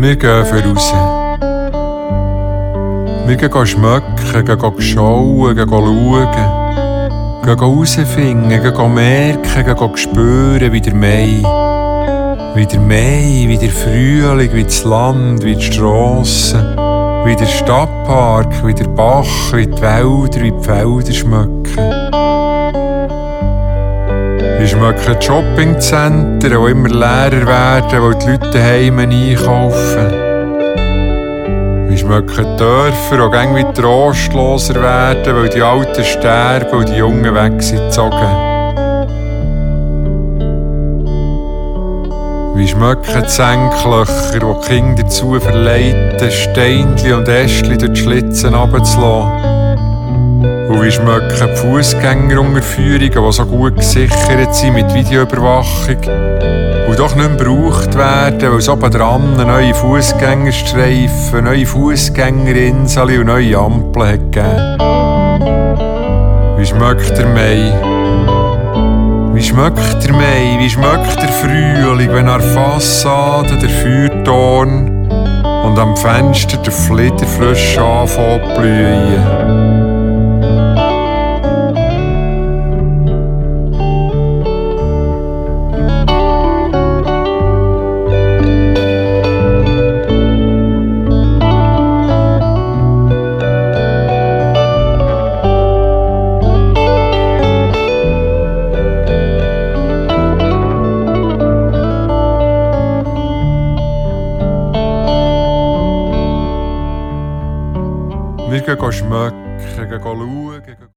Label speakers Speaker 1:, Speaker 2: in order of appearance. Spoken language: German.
Speaker 1: Wir gehen voraus. Wir gehen schmecken, gehen schauen, gehen schauen. Gehen herausfinden, gehen merken, gehen spüren, wie der Mai. Wie der Mai, wie der Frühling, wie das Land, wie die Strassen. Wie der Stadtpark, wie der Bach, wie die Wälder, wie die Felder schmecken. Wir schmecken die Shoppingcenter, die immer leerer werden, weil die Leute daheim einkaufen. Wir schmecken die Dörfer, die immer wieder trostloser werden, weil die Alten sterben und die Jungen weg sind gezogen. Wir schmecken die Senklöcher, die die Kinder dazu verleiten, Steinchen und Ästchen durch die Schlitzen runterzulassen. Und wir schmecken die Fußgängerunterführungen, die so gut gesichert sind mit Videoüberwachung und doch nicht mehr gebraucht werden, weil es oben dran neue Fußgängerstreifen, neue Fußgängerinseln und neue Ampeln hat gegeben. Wie schmeckt der Mai? Wie schmeckt der Mai? Wie schmeckt der Frühling, wenn an der Fassade der Feuertorn und am Fenster der Flitter frisch anfängt zu blühen? Wir gehen schmecken, gehen schauen.